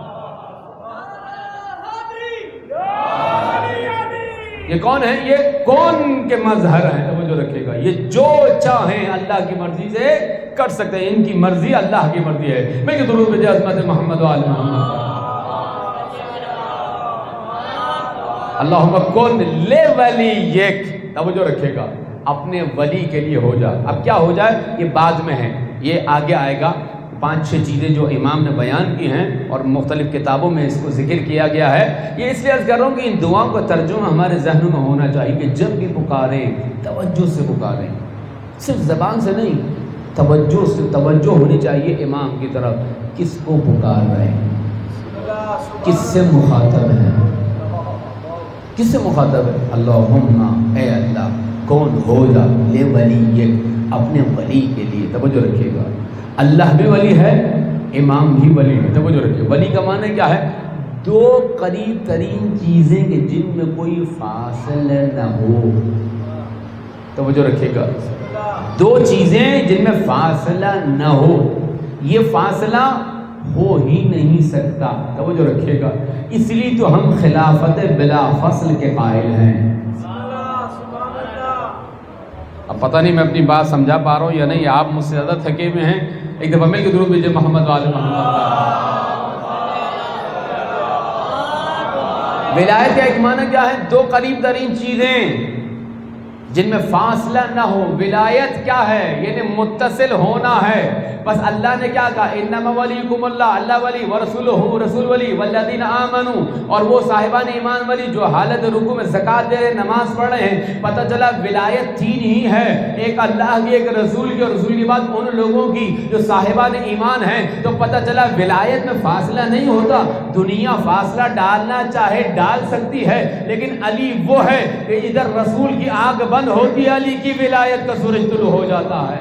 یہ کون ہے؟ یہ کون کے مظہر ہیں. توجہ رکھے گا، یہ جو چاہیں اللہ کی مرضی سے کر سکتے ہیں. ان کی مرضی اللہ کی مرضی ہے. میں کہ درود بھیجے عظمت محمد و آل محمد. اللہم کن لے ولی یک. توجہ رکھے گا، اپنے ولی کے لیے ہو جا. اب کیا ہو جائے یہ بعد میں ہے، یہ آگے آئے گا. پانچ چھ چیزیں جو امام نے بیان کی ہیں اور مختلف کتابوں میں اس کو ذکر کیا گیا ہے. یہ اس لیے عرض کر رہا ہوں کہ ان دعاؤں کا ترجمہ ہمارے ذہنوں میں ہونا چاہیے کہ جب بھی پکاریں توجہ سے پکاریں، صرف زبان سے نہیں، توجہ سے. توجہ ہونی چاہیے امام کی طرف. کس کو پکار رہے ہیں، کس سے مخاطب ہے، کس سے مخاطب ہے؟ اللہم، اے اللہ کون ہو جا لے ولی، اپنے ولی کے لیے. توجہ رکھیے گا، اللہ بھی ولی ہے، امام بھی ولی ہے. توجہ رکھیے. ولی کا معنی کیا ہے؟ دو قریب ترین چیزیں کہ جن میں کوئی فاصلہ نہ ہو. توجہ رکھیے گا، دو چیزیں جن میں فاصلہ نہ ہو. یہ فاصلہ ہو ہی نہیں سکتا. توجہ رکھیے گا، اس لیے تو ہم خلافت بلا فصل کے قائل ہیں. اب پتہ نہیں میں اپنی بات سمجھا پا رہا ہوں یا نہیں، آپ مجھ سے زیادہ تھکے ہوئے ہیں. ایک دفعہ مل کے درود بھیجئے محمد والے محمد. ولایت کا ایک معنی کیا ہے؟ دو قریب ترین چیزیں جن میں فاصلہ نہ ہو. ولایت کیا ہے؟ یعنی متصل ہونا ہے. بس اللہ نے کیا کہا انما ولیکم اللہ، اللہ ولی ورسولہ رسول ولی والذین آمنوا، اور وہ صاحبان ایمان ولی جو حالت رکوع میں زکوٰۃ دے رہے نماز پڑھ رہے ہیں۔ پتہ چلا ولایت تین ہی ہے، ایک اللہ کی، ایک رسول کی، اور رسول کے بعد ان لوگوں کی جو صاحبان ایمان ہیں۔ تو پتہ چلا ولایت میں فاصلہ نہیں ہوتا، دنیا فاصلہ ڈالنا چاہے ڈال سکتی ہے، لیکن علی وہ ہے کہ ادھر رسول کی آنکھ بند ہوتی ہے، علی کی ولایت کا سورج طلوع ہو جاتا ہے۔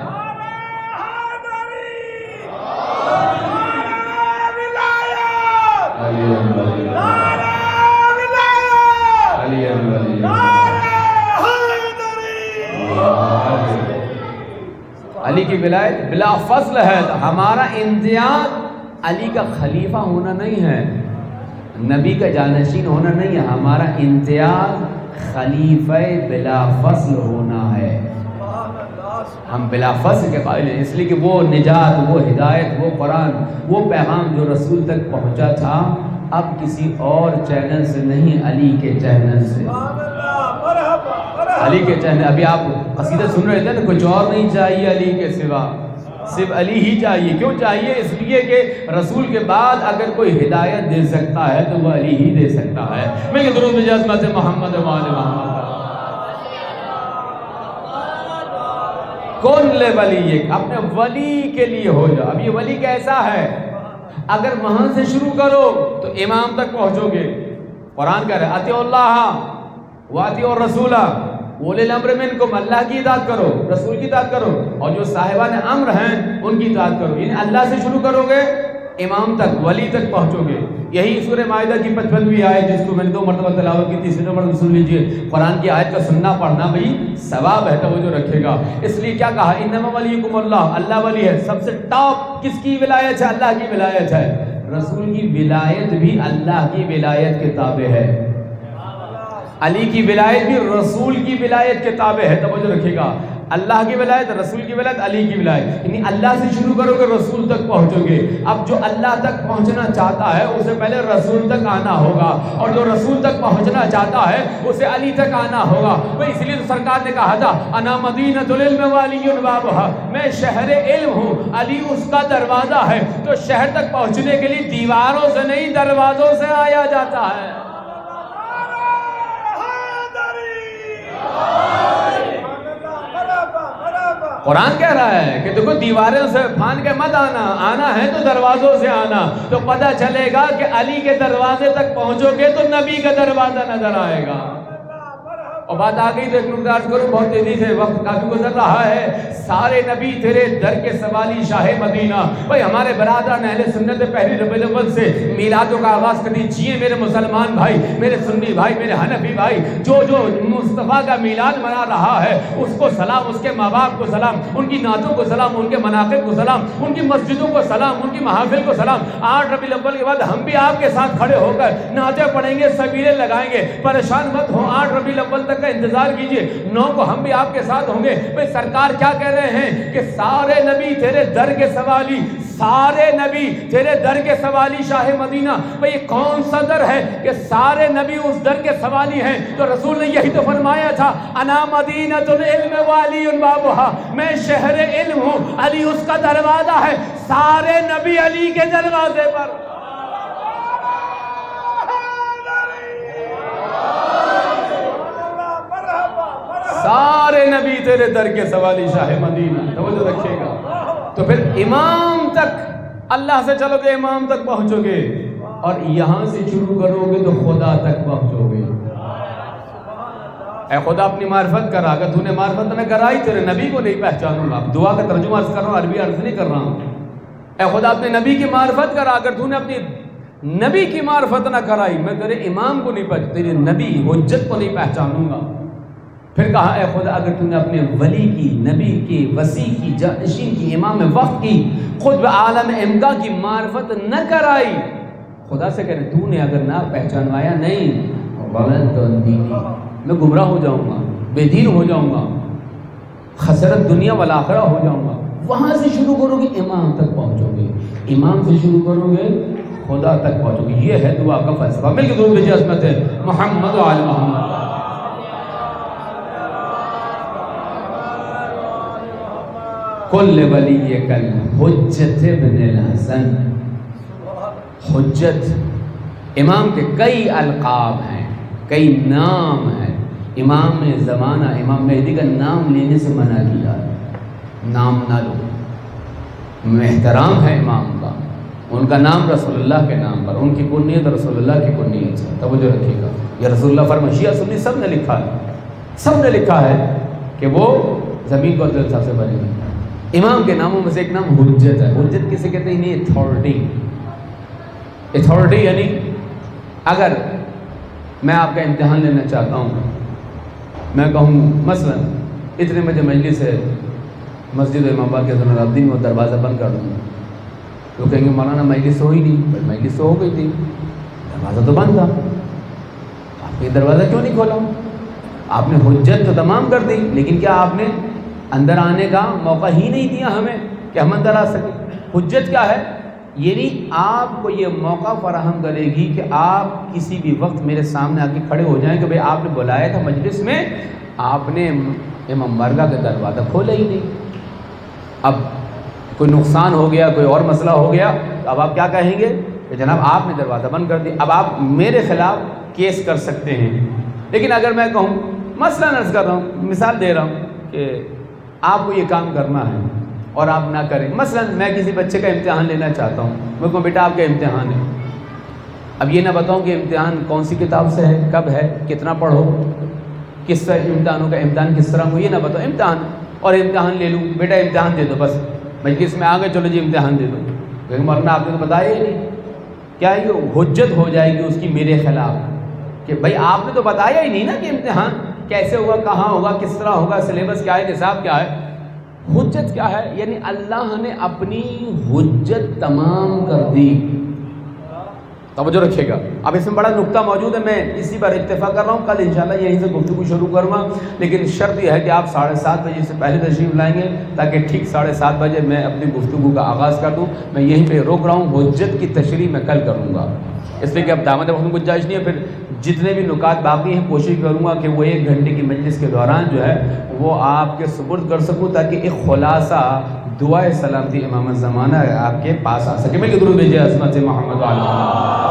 علی کی ولایت بلا فصل ہے۔ ہمارا امتیاز علی کا خلیفہ ہونا نہیں ہے، نبی کا جانشین ہونا نہیں ہے، ہمارا امتیاز خلیفہ بلا فصل ہونا ہے۔ ہم بلا فصل کے قائل ہیں، اس لیے کہ وہ نجات، وہ ہدایت، وہ قرآن، وہ پیغام جو رسول تک پہنچا تھا اب کسی اور چینل سے نہیں، علی کے چینل سے، علی کے چینل۔ ابھی آپ قصیدہ سن رہے تھے نا، کچھ اور نہیں چاہیے علی کے سوا، صرف علی ہی چاہیے۔ کیوں چاہیے؟ اس لیے کہ رسول کے بعد اگر کوئی ہدایت دے سکتا ہے تو وہ علی ہی دے سکتا ہے۔ میں کہ درود بجا عظمت محمد و آل محمد۔ کون لے ولی؟ یہ اپنے ولی کے لیے ہو جا۔ اب یہ ولی کیسا ہے؟ اگر وہاں سے شروع کرو تو امام تک پہنچو گے۔ قرآن کہہ رہا ہے اطیعوا اللہ واطیعوا الرسول اولی الامر منکم، اللہ کی اطاعت کرو، رسول کی اطاعت کرو، اور جو صاحبان امر ہیں ان کی اطاعت کرو۔ یعنی اللہ سے شروع کرو گے امام تک، ولی تک پہنچو گے۔ یہی سورہ مائدہ کی پچپنویں آیت جس کو میں نے دو مرتبہ تلاوت کی، تیسری مرتبہ سن لیجئے۔ قرآن کی آیت کا سننا پڑھنا بھئی ثواب ہے، توجہ رکھے گا۔ اس لیے کیا کہا انما ولیکم اللہ، اللہ ولی ہے۔ سب سے ٹاپ کس کی ولایت ہے؟ اللہ کی ولایت ہے۔ رسول کی ولایت بھی اللہ کی ولایت کے تابع ہے، علی کی ولایت بھی رسول کی ولایت کے تابع ہے، توجہ رکھے گا۔ اللہ کی ولایت، رسول کی ولایت، علی کی ولایت، یعنی اللہ سے شروع کرو گے رسول تک پہنچو گے۔ اب جو اللہ تک پہنچنا چاہتا ہے اسے پہلے رسول تک آنا ہوگا، اور جو رسول تک پہنچنا چاہتا ہے اسے علی تک آنا ہوگا۔ وہ اس لیے تو سرکار نے کہا تھا انا مدینۃ العلم وعلی بابھا، میں شہر علم ہوں، علی اس کا دروازہ ہے۔ تو شہر تک پہنچنے کے لیے دیواروں سے نہیں دروازوں سے آیا جاتا ہے۔ قرآن کہہ رہا ہے کہ دیکھو دیواروں سے پھان کے مت آنا، آنا ہے تو دروازوں سے آنا۔ تو پتہ چلے گا کہ علی کے دروازے تک پہنچو گے تو نبی کا دروازہ نظر آئے گا۔ اور بات آ گئی تو ایک نکتہ عرض کروں بہت تیزی سے، وقت کافی گزر رہا ہے۔ سارے نبی تیرے در کے سوالی شاہ مدینہ۔ بھائی ہمارے برادران اہل سنت پہلی ربیع الاول سے میلادوں کا آغاز کر دیجیے میرے مسلمان بھائی، میرے سنی بھائی، میرے حنفی بھائی۔ جو جو مصطفیٰ کا میلاد منا رہا ہے اس کو سلام، اس کے ماں باپ کو سلام، ان کی نعتوں کو سلام، ان کے مناقب کو سلام، ان کی مسجدوں کو سلام، ان کی محافل کو سلام۔ آٹھ ربیع الاول کے بعد ہم بھی آپ کے ساتھ کھڑے ہو کر نعتیں پڑھیں گے، سبیلیں لگائیں گے۔ پریشان مت ہو، آٹھ ربیع الاول تک کا انتظار کیجئے، نو کو ہم بھی آپ کے ساتھ ہوں گے۔ بھئی سرکار کیا کہہ رہے ہیں کہ سارے نبی تیرے در کے سوالی، سارے نبی تیرے در کے سوالی شاہ مدینہ۔ بھئی کون سا در ہے کہ سارے نبی اس در کے سوالی ہیں؟ تو رسول نے یہی تو فرمایا تھا انا مدینۃ العلم وعلی بابھا، میں شہر علم ہوں، علی اس کا دروازہ ہے۔ سارے نبی علی کے دروازے پر۔ سارے نبی تیرے در کے سوالی شاہ مدینہ، توجہ رکھیے گا۔ تو پھر امام تک، اللہ سے چلو گے امام تک پہنچو گے، اور یہاں سے شروع کرو گے تو خدا تک پہنچو گے۔ اے خدا اپنی معرفت کرا، اگر تو نے معرفت نہ کرائی تیرے نبی کو نہیں پہچانوں گا۔ دعا کا ترجمہ عرض کر رہا ہوں، عربی عرض نہیں کر رہا ہوں۔ اے خدا اپنے نبی کی معرفت کرا، اگر تو نے اپنی نبی کی معرفت نہ کرائی میں تیرے امام کو نہیں پہچانوں، تیرے نبی حجت کو نہیں پہچانوں گا۔ پھر کہا اے خدا اگر تو نے اپنے ولی کی، نبی کی، وسیع کی، جانشین کی، امام وقت کی، خود عالم امکا کی معرفت نہ کرائی، خدا سے کہہ رہے تو نے اگر نہ پہچانوایا نہیں، میں گمراہ ہو جاؤں گا، بے دین ہو جاؤں گا، خسرت دنیا والآخرہ ہو جاؤں گا۔ وہاں سے شروع کرو گے امام تک پہنچو گے، امام سے شروع کرو گے خدا تک پہنچو گے۔ یہ ہے دعا کا فلسفہ۔ مل کے درود بھیجئے عظمت محمد و آل محمد۔ کل ولی کل حجت ابن الحسن. حجت امام کے کئی القاب ہیں، کئی نام ہیں. امام زمانہ امام مہدی کا نام لینے سے منع کیا، نام نہ لو. احترام ہے امام کا، ان کا نام رسول اللہ کے نام پر، ان کی کنیت رسول اللہ کی کنیت سے. توجہ رکھیے گا، یہ رسول اللہ فرمایا شیعہ سنی سب نے لکھا ہے، سب نے لکھا ہے کہ وہ زمین کو سب سے بڑی ہے. امام کے ناموں میں سے ایک نام حجت ہے. حجت کسے کہتے ہیں؟ نہیں اتھارٹی. اتھارٹی یعنی اگر میں آپ کا امتحان لینا چاہتا ہوں، میں کہوں مثلا اتنے بجے مجلس ہے مسجد امام آباد کے زین العابدین میں، دروازہ بند کر دوں، تو کہیں گے مولانا مجلس ہو ہی نہیں. مجلس تو ہو گئی تھی، دروازہ تو بند تھا، آپ نے دروازہ کیوں نہیں کھولا؟ آپ نے حجت تو تمام کر دی، لیکن کیا آپ نے اندر آنے کا موقع ہی نہیں دیا ہمیں کہ ہم اندر آ سکیں. حجت کیا ہے؟ یعنی آپ کو یہ موقع فراہم کرے گی کہ آپ کسی بھی وقت میرے سامنے آ کے کھڑے ہو جائیں کہ بھئی آپ نے بلایا تھا مجلس میں، آپ نے امام بارگاہ کا دروازہ کھولا ہی نہیں. اب کوئی نقصان ہو گیا، کوئی اور مسئلہ ہو گیا، تو اب آپ کیا کہیں گے کہ جناب آپ نے دروازہ بند کر دیا. اب آپ میرے خلاف کیس کر سکتے ہیں. لیکن اگر میں کہوں، مثلا عرض کر رہا ہوں، مثال دے رہا ہوں کہ آپ کو یہ کام کرنا ہے اور آپ نہ کریں. مثلا میں کسی بچے کا امتحان لینا چاہتا ہوں، میں کہوں بیٹا آپ کا امتحان ہے. اب یہ نہ بتاؤں کہ امتحان کون سی کتاب سے ہے، کب ہے، کتنا پڑھو، کس طرح امتحانوں کا امتحان کس طرح ہو، یہ نہ بتاؤ. امتحان اور امتحان لے لوں، بیٹا امتحان دے دو، بس مجلس میں آ گئے، چلو جی امتحان دے دو. لیکن مولانا آپ نے تو بتایا ہی نہیں. کیا یہ حجت ہو جائے گی اس کی میرے خلاف کہ بھائی آپ نے تو بتایا ہی نہیں نا کہ امتحان کیسے ہوگا، کہاں ہوگا، کس طرح ہوگا، سلیبس کیا ہے، نصاب کیا ہے. حجت کیا ہے؟ یعنی اللہ نے اپنی حجت تمام کر دی. توجہ رکھیے گا. اب اس میں بڑا نقطہ موجود ہے، میں اسی پر اتفاق کر رہا ہوں. کل انشاءاللہ یہیں سے گفتگو شروع کروں گا، لیکن شرط یہ ہے کہ آپ ساڑھے سات بجے سے پہلے تشریف لائیں گے تاکہ ٹھیک ساڑھے سات بجے میں اپنی گفتگو کا آغاز کر دوں. میں یہیں پہ روک رہا ہوں، حجت کی تشریح میں کل کروں گا، اس لیے کہ اب دامت وقت میں گنجائش نہیں ہے. پھر جتنے بھی نکات باقی ہیں کوشش کروں گا کہ وہ ایک گھنٹے کی مجلس کے دوران جو ہے وہ آپ کے سپرد کر سکوں، تاکہ ایک خلاصہ دعائے سلامتی امام زمانہ آپ کے پاس آ سکے. مل کے درود بھیجیے عظمت محمد علیہ.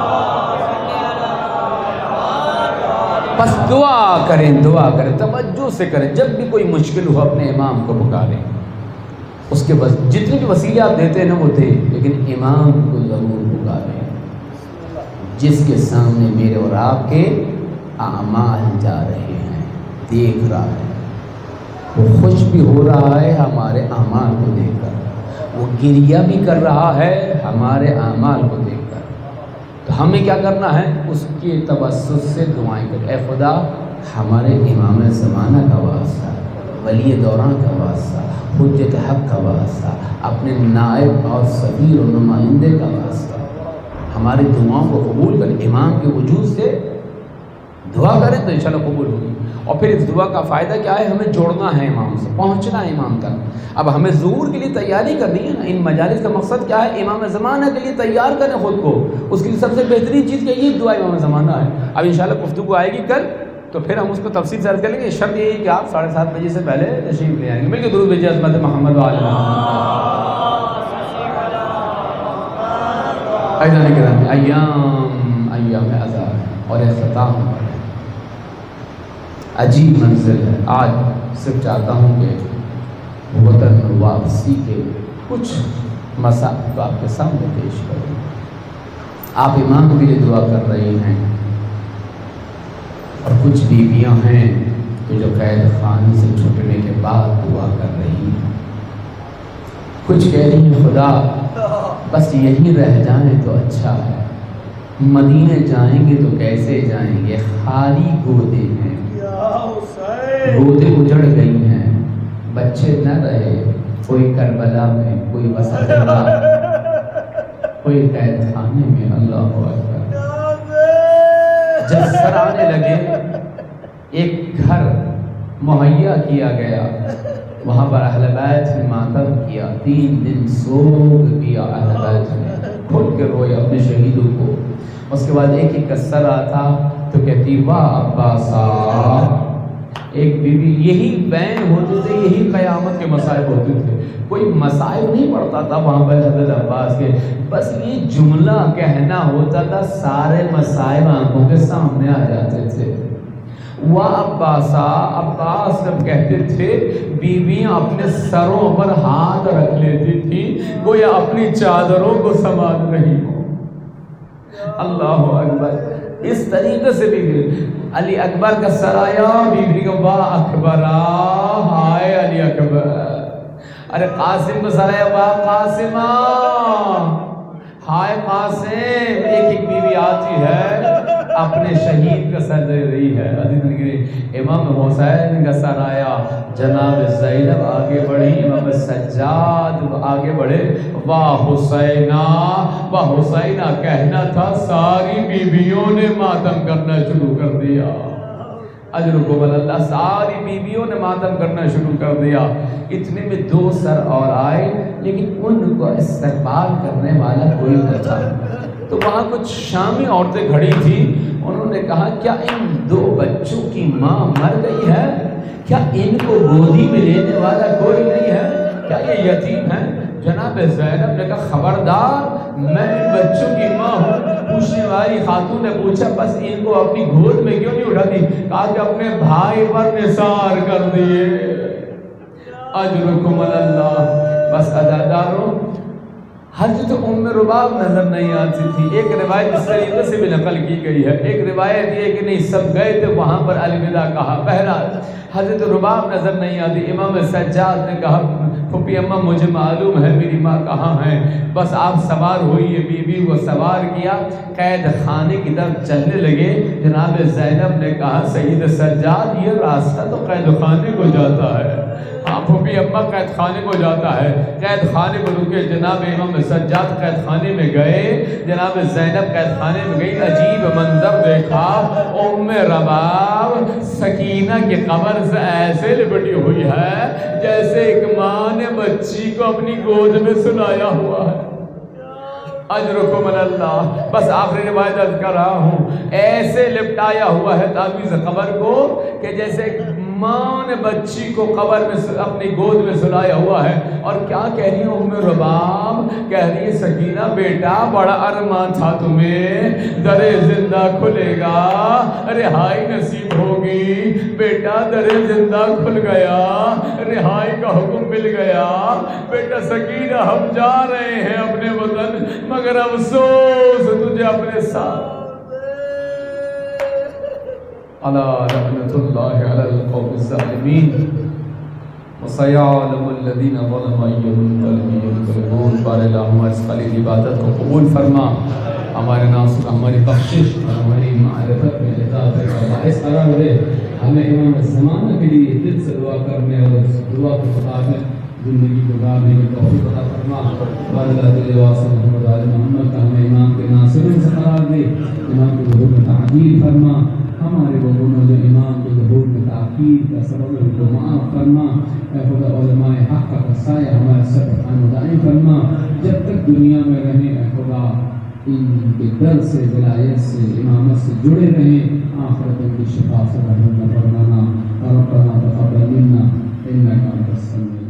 بس دعا کریں، دعا کریں، توجہ سے کریں. جب بھی کوئی مشکل ہو اپنے امام کو پکاریں. اس کے بس جتنے بھی وسیلے آپ دیتے ہیں نا وہ دیں، لیکن امام کو ضرور پکاریں جس کے سامنے میرے اور آپ کے اعمال جا رہے ہیں، دیکھ رہا ہے، وہ خوش بھی ہو رہا ہے ہمارے اعمال کو دیکھ کر، وہ گریہ بھی کر رہا ہے ہمارے اعمال کو دیکھ کر. تو ہمیں کیا کرنا ہے؟ اس کے توسط سے دعائیں کریں. اے خدا ہمارے امام زمانہ کا واسطہ، ولی دوران کا واسطہ، حجت حق کا واسطہ، اپنے نائب اور سفیر و نمائندے کا واسطہ، ہماری دعاؤں کو قبول کریں. امام کے وجود سے دعا کریں تو انشاءاللہ قبول ہوگی. اور پھر اس دعا کا فائدہ کیا ہے؟ ہمیں جوڑنا ہے امام سے، پہنچنا ہے امام تک. اب ہمیں ظہور کے لیے تیاری کرنی ہے نا. ان مجالس کا مقصد کیا ہے؟ امام زمانہ کے لیے تیار کریں خود کو. اس کے لیے سب سے بہترین چیز کہ یہ دعا امام زمانہ ہے. اب انشاءاللہ گفتگو آئے گی کل، تو پھر ہم اس کو تفصیل سے عرض کر لیں گے. شرط یہی ہے کہ آپ ساڑھے سات بجے سے پہلے تشریف لے آئیں گے. مل کے درود بھیجیے عظمت محمد و آل محمد. ایام ایام عذاب اور اختتام ہے، عجیب منزل ہے. آج صرف چاہتا ہوں کہ وطن واپسی کے کچھ مسائل آپ کے سامنے پیش کروں. آپ امام کے لیے دعا کر رہے ہیں، اور کچھ بیویاں ہیں کہ جو قید خانے سے چھوٹنے کے بعد دعا کر رہی ہیں. کچھ کہہ رہی ہیں خدا بس یہیں رہ جائیں تو اچھا ہے، مدینے جائیں گے تو کیسے جائیں گے، خالی گودے ہیں، گودے اجڑ گئی ہیں، بچے نہ رہے، کوئی کربلا میں، کوئی وسطہ، کوئی قید خانے میں. اللہ اکبر. جب سر آنے لگے ایک گھر مہیا کیا گیا، وہاں پر اہل بیت نے ماتم کیا، تین دن سوگ کیا اہل بیت نے، کھل کے روئے اپنے شہیدوں کو. اس کے بعد ایک ایک کا سر آتا تو کہتی واہ عباسا ایک بیوی، یہی بین ہوتے تھے، یہی قیامت کے مصائب ہوتے تھے، کوئی مصائب نہیں پڑتا تھا وہاں پر حضرت عباس کے، بس یہ جملہ کہنا ہوتا تھا، سارے مصائب آنکھوں کے سامنے آ جاتے تھے۔ وہ عباسا، عباس جب کہتے تھے، بیویاں اپنے سروں پر ہاتھ رکھ لیتی تھی گویا اپنی چادروں کو سنبھال رہی ہوں۔ اللہ اکبر، اس طریقے سے بھی علی اکبر کا سرایا، بیوی کا واہ اکبرا، ہائے علی اکبر، ارے قاسم کا سرایا، واہ قاسمہ، ہائے قاسم، ایک ایک بیوی آتی ہے اپنے شہید کا سر دے رہی ہے۔ امام حسین کا سرایا، جناب زینب آگے بڑھی، امام سجاد آگے بڑھے، واہ حسینہ، واہ حسینہ کہنا تھا، ساری بیویوں نے ماتم کرنا شروع کر دیا۔ اجرکم اللہ، ساری بیویوں نے ماتم کرنا شروع کر دیا۔ اتنے میں دو سر اور آئے، لیکن ان کو استقبال کرنے والا کوئی نہ تھا۔ تو وہاں کچھ شامی عورتیں کھڑی تھیں، انہوں نے کہا، کیا ان دو بچوں کی ماں مر گئی ہے؟ کیا ان کو گودی میں لینے والا کوئی نہیں ہے؟ کیا یہ یتیم ہیں؟ جناب زینب نے کہا، خبردار، میں ان بچوں کی ماں ہوں۔ پوچھنے والی خاتون نے پوچھا، بس ان کو اپنی گود میں کیوں نہیں اٹھا دی؟ کہا کہ اپنے بھائی پر نثار کر دیے۔ اجرکم اللہ۔ بس عزاداروں، حضرت ام رباب نظر نہیں آتی تھی۔ ایک روایت اس طریقے سے بھی نقل کی گئی ہے، ایک روایت یہ کہ نہیں سب گئے تھے وہاں پر الوداع کہا۔ بہرحال حضرت رباب نظر نہیں آتی۔ امام سجاد نے کہا، پھوپھی اماں مجھے معلوم ہے میری ماں کہاں ہے، بس آپ سوار ہوئیے۔ بیوی کو سوار کیا، قید خانے کی طرف چلنے لگے۔ جناب زینب نے کہا، سید سجاد یہ راستہ تو قید خانے کو جاتا ہے۔ ہاں پھوپھی اماں قید خانے کو جاتا ہے، قید خانے کو رکے۔ جناب امام سجاد قید خانے میں گئے، جناب زینب قید خانے میں گئی۔ عجیب منظر دیکھا، ام رباب سکینہ کی قبر سے ایسے لپٹی ہوئی ہے جیسے ایک ماں نے بچی کو اپنی گود میں سلایا ہوا ہے۔ اجرکم اللہ۔ بس آخری روایت عرض کر رہا ہوں، ایسے لپٹایا ہوا ہے تعویذ قبر کو کہ جیسے ماں نے بچی کو قبر میں اپنی گود میں سلایا ہوا ہے۔ اور کیا کہہ رہی ہے ام رباب؟ کہہ رہی ہے، سکینہ بیٹا بڑا ارمان تھا تمہیں، در زندہ کھلے گا، رہائی نصیب ہوگی۔ بیٹا در زندہ کھل گیا، رہائی کا حکم مل گیا۔ بیٹا سکینہ ہم جا رہے ہیں اپنے وطن، مگر افسوس تجھے اپنے ساتھ۔ الا رحمت اللہ علی القوم الظالمین، وسيعلم الذين ظلموا أي منقلب ينقلبون۔ بارے اللہم اس خلیل عبادت کو قبول فرما، ہمارے ناصر، ہماری بخشش، ہماری معرفت میں اضافہ کا باعث قرار دے۔ ہمیں امام زمانہ کے لیے دل سے دعا کرنے اور اس دعا کے مطابق زندگی گزارنے کی توفیق عطا فرما۔ بارے اللہ تعالی واسطہ محمد آل محمد کا ہمیں امام کے ناصروں سے قرار دے، امام کے ظہور میں تعدیل فرما۔ ہمارے وہ گناہ جو امام کے ظہور میں تاخیر کا سبب ہے ان کو معاف فرما۔ اے خدا علماء حق کا سایہ ہمارے سر پر قائم دائم فرما، جب تک دنیا میں رہیں اے خدا ان کے در سے، ولایت سے، امامت سے جڑے رہیں، آخرت ان کی شفاعت سے رحمت فرمانا۔ ربنا تقبل منا انک انت السمیع